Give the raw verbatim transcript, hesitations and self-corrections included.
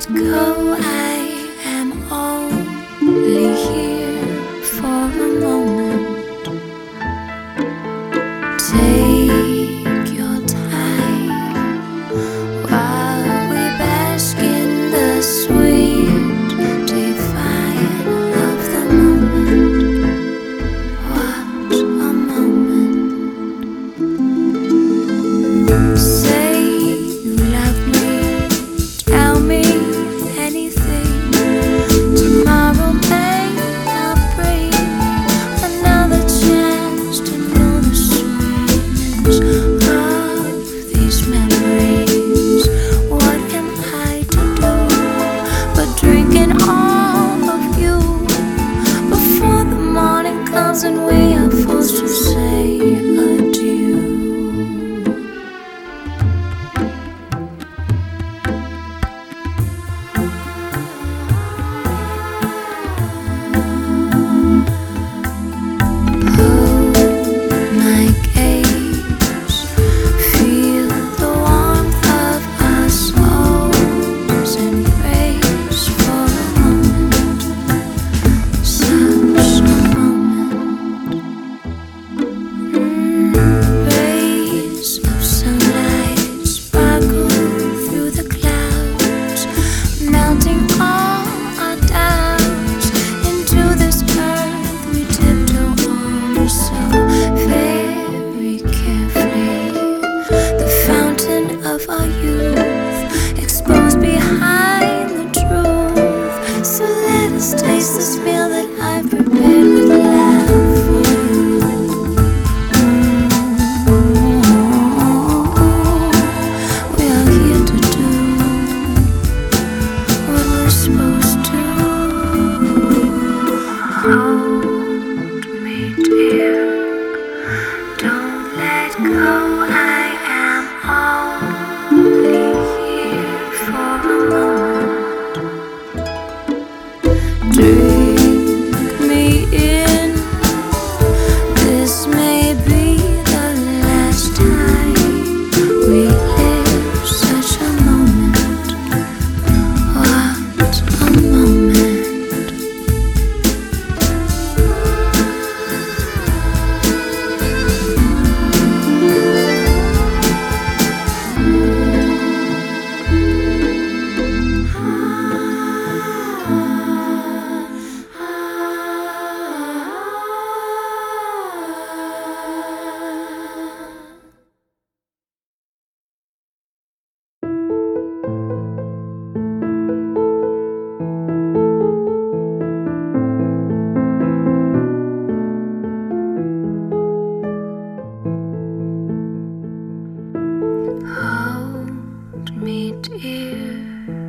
let go, I am only here for a moment. Take your time while we bask in the sweet divine of the moment. What a moment. Say you love me, tell me anything. Tomorrow may not bring another chance to know the sweetness of these memories. What am I to do but drink in all of you before the morning comes and we are forced to say adieu? My gaze, feel the warmth of our souls, embrace for a moment, such a moment. Rays of sunlight sparkle through the clouds, melting all our doubts into this earth we tiptoe on so very carefully. The fountain of our youth exposed behind the truth. So let us taste this meal that I've prepared with love for you. We are here to do what we're supposed to. Hold me, dear. Don't let go. I am only here for a moment. Drink me in. This may be the last time we live such a moment. What a moment. Hold me, dear.